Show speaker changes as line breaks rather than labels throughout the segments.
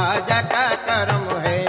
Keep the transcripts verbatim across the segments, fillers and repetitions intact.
خواجہ کا کرم ہے.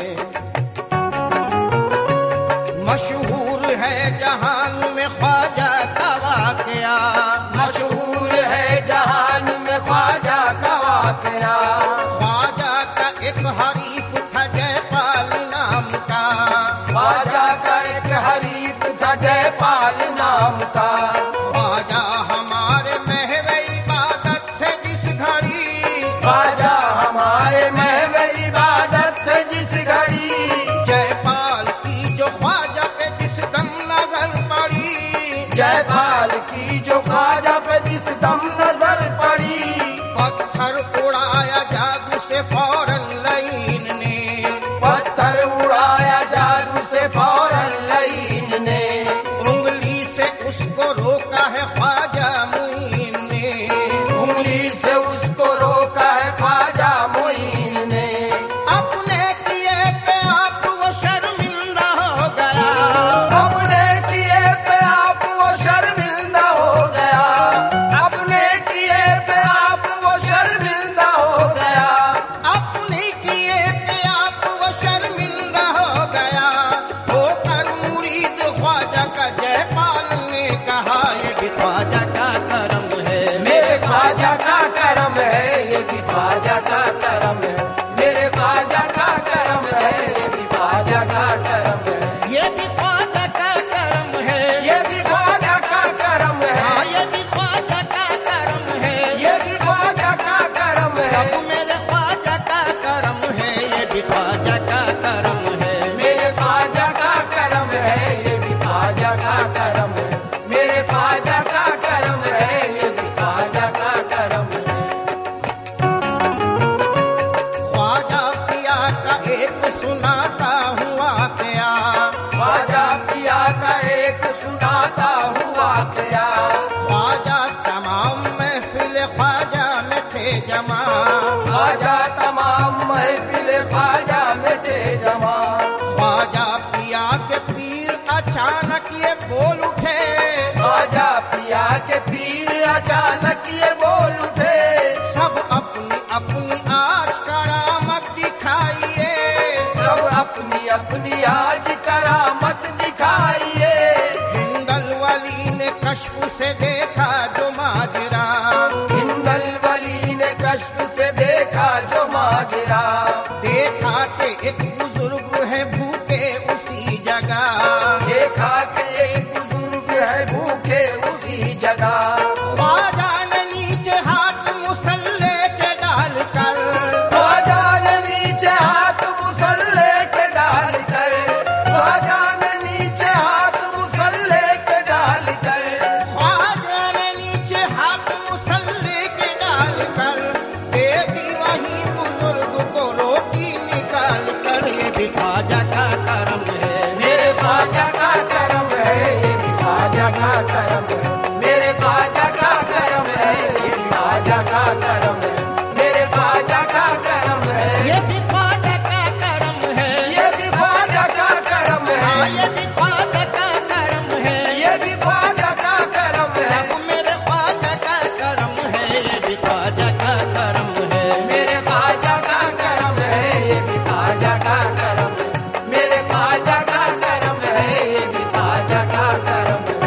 مشہور ہے جہان میں خواجہ کا واقعہ،
مشہور ہے جہان میں خواجہ کا واقعہ.
خواجہ کا ایک حریف تھا جے پال نام کا،
خواجہ کا ایک حریف تھا جے پال نام تھا.
خواجہ ہمارے محو عبادت تھے جس گھڑی،
خواجہ ہمارے محو عبادت تھے جس گھڑی.
جے پال کی جو خواجہ پہ جس دم نظر پڑی،
جے پال کی جو خواجہ پہ جس دم نظر پڑی.
پتھر اڑایا جادو سے فوراً لعین نے،
پتھر اڑایا جادو سے فوراً لعین نے.
انگلی سے اس کو روکا ہے خواجہ معین نے،
انگلی سے اس کو روکا ہے خواجہ معین نے.
اپنے کیے پہ آپ وہ شرمندہ ہو گیا،
اپنے کیے پہ آپ وہ شرمندہ ہو گیا. اپنے کیے پہ آپ وہ شرمندہ ہو گیا.
اپنی کیے پہ آپ وہ شرمندہ ہو گیا. ہو کر مرید خواجہ کا جے پال نے کہا یہ بھی خواجہ کا کرم ہے،
میرے خواجہ کا کرم ہے، یہ بھی خواجہ کا کرم ہے. میرے خواجہ کا کرم ہے، یہ بھی خواجہ کا کرم ہے.
یہ بھی خواجہ کا کرم ہے،
یہ بھی خواجہ کا کرم ہے.
ہاں یہ بھی خواجہ کا کرم ہے،
یہ بھی خواجہ کا کرم ہے.
سب میرے خواجہ کا کرم ہے، یہ بھی خواجہ کا کرم ہے.
میرے خواجہ کا کرم ہے، یہ بھی خواجہ کا کرم ہے. میرے خواجہ کا کرم ہے، یہ بھی خواجہ کا کرم ہے.
خواجہ پیا کا ایک سناتا ہوا کیا،
خواجہ پیا کا ایک سناتا ہوا کیا.
خواجہ تمام محفل خواجہ میں تھے جمع،
خواجہ تمام محفل خواجہ میں تھے جمع.
خواجہ پیا کے پیر اچانک یہ بول اٹھے،
خواجہ پیا کے پیر اچانک یہ بول اٹھے.
سب اپنی اپنی آج کرامت دکھائیے،
سب اپنی اپنی آج کرامت دکھائیے.
ہندل ولی نے کشف سے دیکھا جو ماجرا،
ہندل ولی نے کشف سے دیکھا جو ماجرا.
دیکھا کہ ایک بزرگ ہے بھوکے اسی جگہ،
دیکھا کہ ایک بزرگ ہے بھوکے اسی جگہ.
خواجہ نے نیچے ہاتھ مسلح کے ڈال کر،
خواجہ نے نیچے ہاتھ مسلح کے ڈال کر. خواجہ نے نیچے ہاتھ مسلح کے ڈال کر.
خواجہ نے نیچے ہاتھ مسلح کے ڈال کر دے دی وہیں بزرگ کو روٹی نکال کر. یہ بھی خواجہ کا کرم ہے،
میرے خواجہ کا کرم ہے، یہ بھی خواجہ کا کرم ہے. میرے خواجہ کا کرم ہے، یہ بھی خواجہ کا کرم ہے. میرے خواجہ کا کرم ہے،
یہ بھی خواجہ کا کرم ہے،
یہ بھی خواجہ کا کرم
ہاں
ہے.
یہ بھی خواجہ کا کرم ہے.
یہ بھی خواجہ کا کرم ہے.
سب میرے خواجہ کا کرم ہے، یہ بھی خواجہ کا کرم ہے.
میرے خواجہ کا کرم ہے، یہ بھی خواجہ کا کرم ہے. میرے خواجہ کا کرم ہے، یہ بھی خواجہ کا کرم ہے.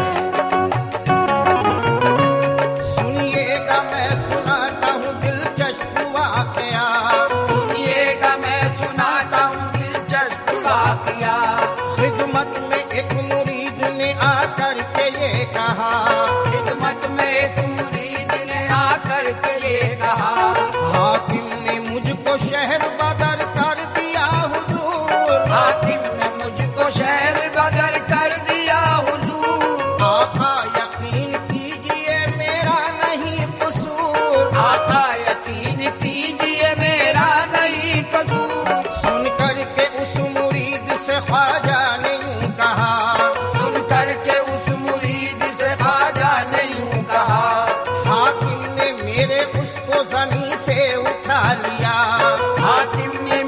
سنیے گا میں سناتا ہوں دلچسپ واقعہ،
سنیے گا میں سناتا ہوں دلچسپ واقعہ.
خدمت میں ایک مرید نے آ کر کے یہ کہا،
خدمت میں ایک مرید نے آ کر کے یہ کہا.
حاکم نے مجھ کو شہر بدر کر دیا حضور،
حاکم نے مجھ کو شہر بدر کر دیا حضور.
آقا یقین کیجئے میرا نہیں قصور،
آقا یقین کیجئے میرا نہیں قصور.
سن کر کے اس مرید سے خواجہ نے یوں کہا،
سن کر کے اس مرید سے خواجہ نے یوں کہا.
حاکم نے میرے اس کو زمین سے اٹھا لیا،
حاکم نے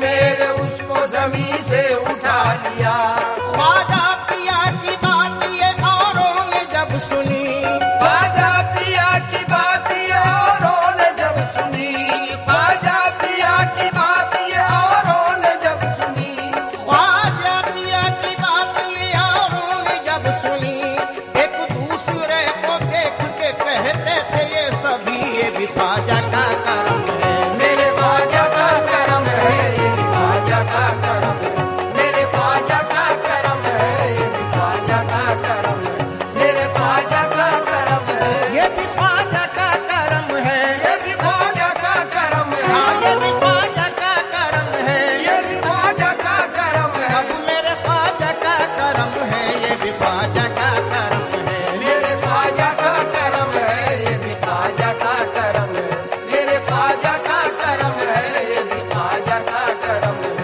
करम है।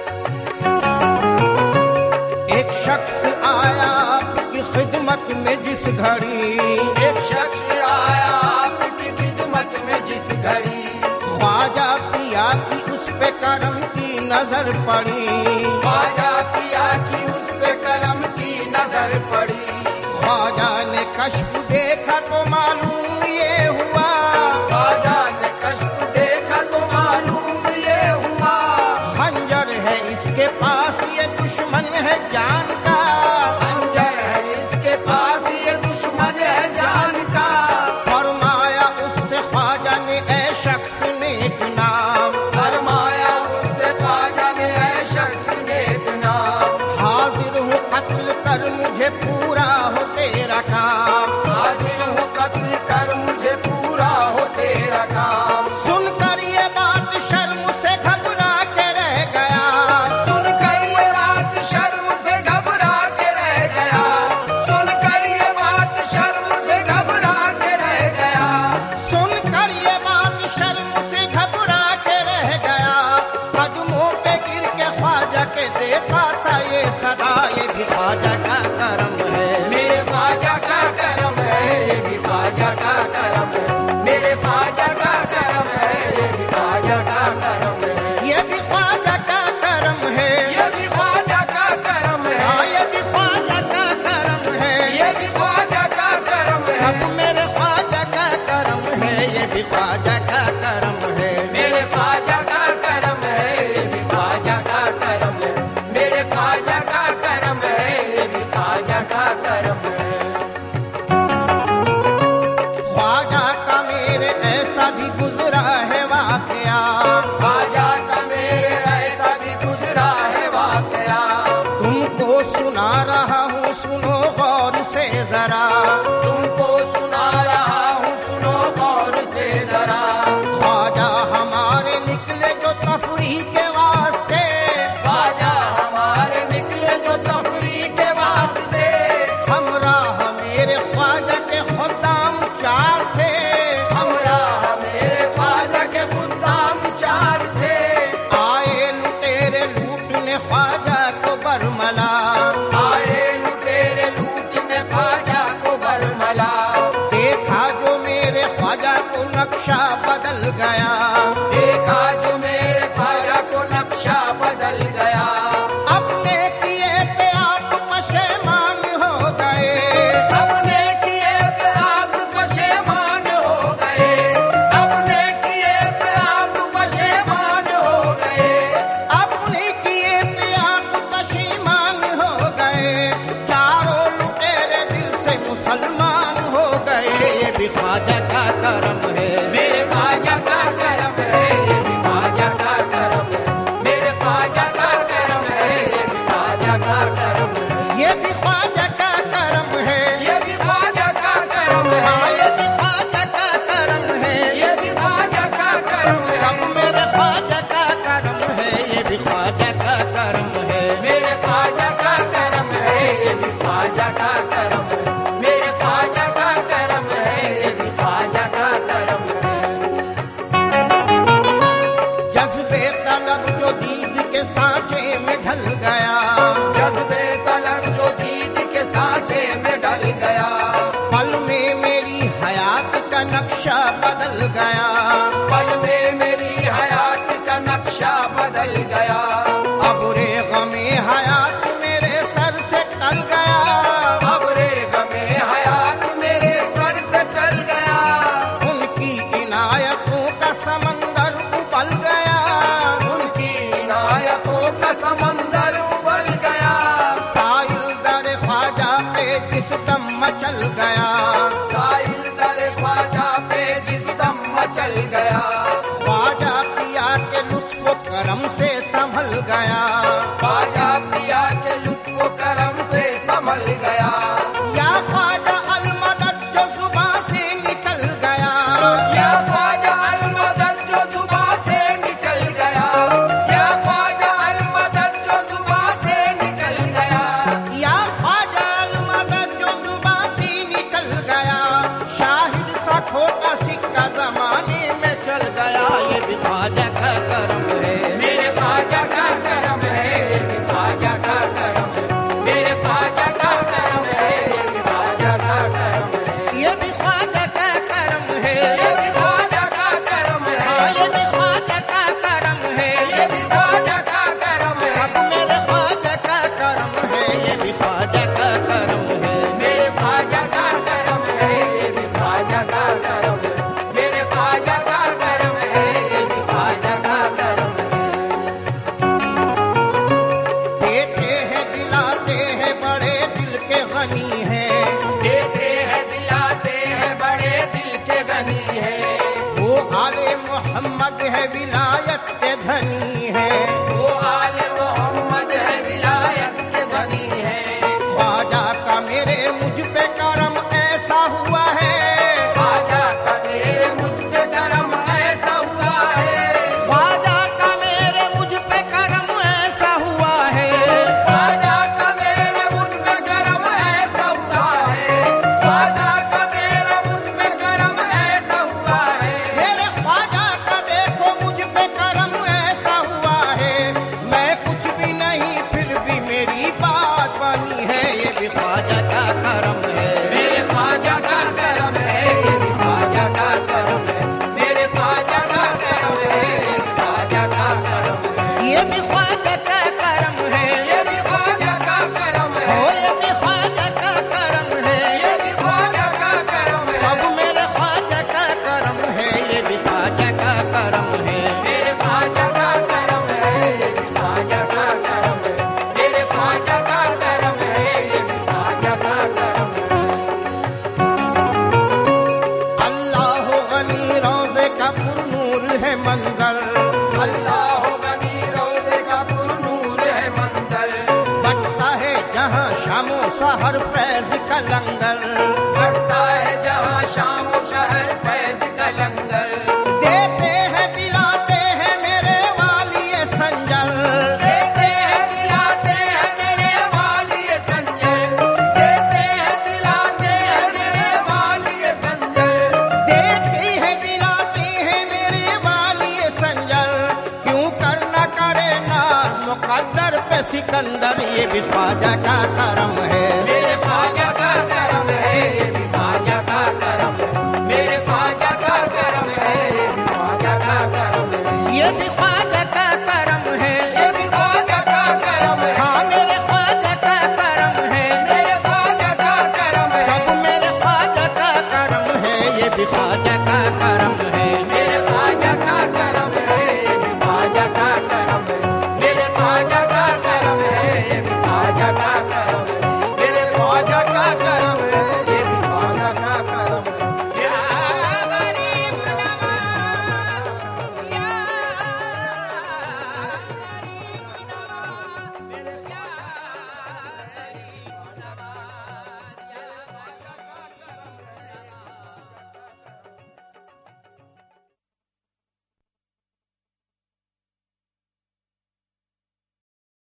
ایک شخص آیا آپ کی خدمت میں جس گھڑی،
ایک شخص آیا آپ کی خدمت میں جس گھڑی،
خواجہ پیا کی اس پہ کرم کی نظر پڑی،
خواجہ پیا کی اس پہ کرم کی نظر پڑی،
خواجہ نے کشف دیکھا تو معلوم یہ ہوا،
خواجہ نے کشف دیکھا تو معلوم یہ ہوا،
خنجر ہے اس کے پاس یہ دشمن ہے جان کا،
خنجر ہے اس کے پاس یہ دشمن ہے جان کا،
فرمایا اس سے خواجہ نے اے شخص نیک نام،
فرمایا اس سے خواجہ نے اے شخص نیک نام،
حاضر ہوں قتل کر مجھے پورا ہو تیرا کام،
حاضر ہو قتل کر مجھے پورا ہو تیرا کام،
سن کر یہ بات شرم سے گھبرا کے رہ گیا،
سن کر یہ بات شرم سے گھبرا کے رہ گیا، سن کر یہ بات شرم سے گھبرا کے رہ گیا،
سن کر یہ بات شرم سے گھبرا کے رہ گیا، قدموں پہ گر کے خواجہ کے دیتا تھا یہ صدا، یہ بھی خواجہ کا کرم ہے،
میرے خواجہ کا کرم ہے، یہ بھی خواجہ کا کرم ہے، میرے خواجہ کا کرم ہے، یہ بھی خواجہ کا کرم ہے،
یہ بھی خواجہ کا کرم ہے،
یہ بھی خواجہ کا کرم
ہاں
ہے،
یہ بھی خواجہ کا کرم ہے،
یہ بھی خواجہ کا کرم
سب
ہے،
میرے خواجہ کا کرم ہے، یہ بھی خواجہ کا کرم ہے،
میرے خواجہ کا کرم ہے، یہ بھی خواجہ کا کرم ہے، میرے خواجہ کا کرم ہے، یہ بھی خواجہ کا کرم ہے،
خواجہ کا میرے ایسا بھی گزرا ہے واقعہ،
خواجہ کا میرے ایسا بھی گزرا ہے واقعہ،
تم کو سنا رہا ہوں سنو غور سے ذرا،
تم کو سنا رہا ہوں سنو غور سے ذرا،
خواجہ ہمارے نکلے جو تفریح کے واسطے،
خواجہ ہمارے نکلے جو تفریح کے واسطے،
ہمراہ میرے خواجہ کے خدام چار تھے،
ہمراہ میرے خواجہ کے خدام چار تھے،
آئے لٹیرے لوٹنے خواجہ کو برملا،
آئے لٹیرے لوٹنے خواجہ کو برملا،
دیکھا جو میرے خواجہ کو نقشہ بدل گیا،
دیکھا جو میرے خواجہ کو نقشہ بدل گیا،
اپنے کیے پہ آپ پشیمان ہو گئے،
اپنے کیے پہ آپ پشیمان ہو گئے، اپنے کیے پہ آپ پشیمان ہو گئے،
اپنے کیے پہ آپ پشیمان ہو گئے، چاروں لٹیرے دل سے مسلمان ہو گئے، یہ بھی خواجہ کا کرم ہے،
میرے خواجہ کا کرم ہے، یہ بھی خواجہ کا کرم ہے، میرے خواجہ کا کرم ہے، یہ بھی خواجہ کا کرم ہے،
یہ بھی خواجہ کا کرم ہے،
یہ بھی خواجہ کا کرم
ہاں
ہے،
یہ بھی خواجہ کا کرم ہے،
یہ بھی خواجہ کا کرم
سب
ہے،
میرے خواجہ کا کرم ہے، یہ بھی خواجہ کا کرم ہے،
میرے خواجہ کا کرم ہے، یہ بھی خواجہ کا کرم ہے، میرے خواجہ کا کرم ہے، یہ بھی خواجہ کا کرم ہے،
جذبے طلب جو دید کے سانچے میں ڈھل گیا،
جذبے طلب جو دید کے سانچے میں ڈل گیا،
پل میں میری حیات کا نقشہ بدل گیا،
پل میں میری حیات کا نقشہ بدل گیا،
ابرے غم حیات میرے سر سے ٹل گیا،
ابرے غم حیات میرے سر سے ٹل گیا،
ان کی عنایتوں کا سمندر ابل گیا،
ان کی عنایتوں کا سمندر ابل گیا،
سائل در خواجہ پہ جس دم مچل گیا،
سائل در خواجہ پہ جس دم مچل گیا،
خواجہ پیا کے لطف و کرم سے سنبھل گیا،
خواجہ پیا کے لطف و کرم سے سنبھل گیا،
یا خواجہ المدد جو زباں سے نکل گیا،
یا خواجہ المدد جو زباں سے نکل گیا، یا خواجہ المدد جو زباں سے نکل گیا،
یا خواجہ المدد جو زباں سے نکل گیا، شاہد سا کھوٹا سکہ زمانے میں چل گیا، یہ بھی خواجہ کا کرم ہے،
میرے خواجہ
ہے ولایت کے دھنی ہے،
وہ آل محمد ہے ولایت کے دھنی ہے،
خواجہ کا میرے مجھ پہ کرم ایسا ہوا ہے،
خواجہ کا میرے مجھ پہ کرم ایسا ہوا ہے،
خواجہ کا میرے مجھ پہ کرم ایسا ہوا ہے،
خواجہ کا میرے مجھ پہ کرم ایسا ہوا ہے، خواجہ کا میرے مجھ پہ کرم ایسا ہوا ہے،
میرے خواجہ کا دیکھو مجھ پہ کرم ایسا ہوا ہے، میں کچھ بھی نہیں پھر بھی میری بات بنی ہے، یہ بھی خواجہ کا کرم ہے،
میرے خواجہ کا کرم ہے، یہ بھی خواجہ کا کرم ہے، میرے خواجہ کا کرم ہے، یہ بھی خواجہ کا کرم ہے،
یہ بھی خواجہ کا کرم ہے،
یہ بھی خواجہ کا کرم ہے،
او یہ بھی خواجہ کا کرم ہے،
یہ بھی خواجہ کا کرم ہے،
سب میرے خواجہ کا کرم ہے، یہ بھی خواجہ کا کرم ہے،
میرے خواجہ کا کرم ہے، یہ بھی خواجہ کا کرم ہے، میرے خواجہ کا کرم ہے، یہ بھی خواجہ کا کرم ہے،
اللہ غنی روزے کا پر نور ہے منظر،
اللہ غنی روزے کا پر نور ہے منظر،
بٹتا ہے جہاں شام و سحر فیض کا لنگر،
بڑھتا ہے جہاں شام و شہر فیض کا لنگر،
دیتے ہیں دلاتے ہیں میرے والی سنجر،
دیتے ہیں دلاتے ہیں میرے والی سنجر، دیتے ہیں دلاتے ہیں میرے والی سنجر،
دیتی ہے دلاتی ہے میرے والی سنجر، کیوں کر نہ کرے ناز مقدر پہ سکندر، یہ بھی خواجہ کا کرم ہے،
میرے خواجہ کا کرم ہے، یہ بھی خواجہ کا کرم ہے، میرے خواجہ کا کرم ہے، یہ بھی خواجہ کا کرم ہے،
یہ بھی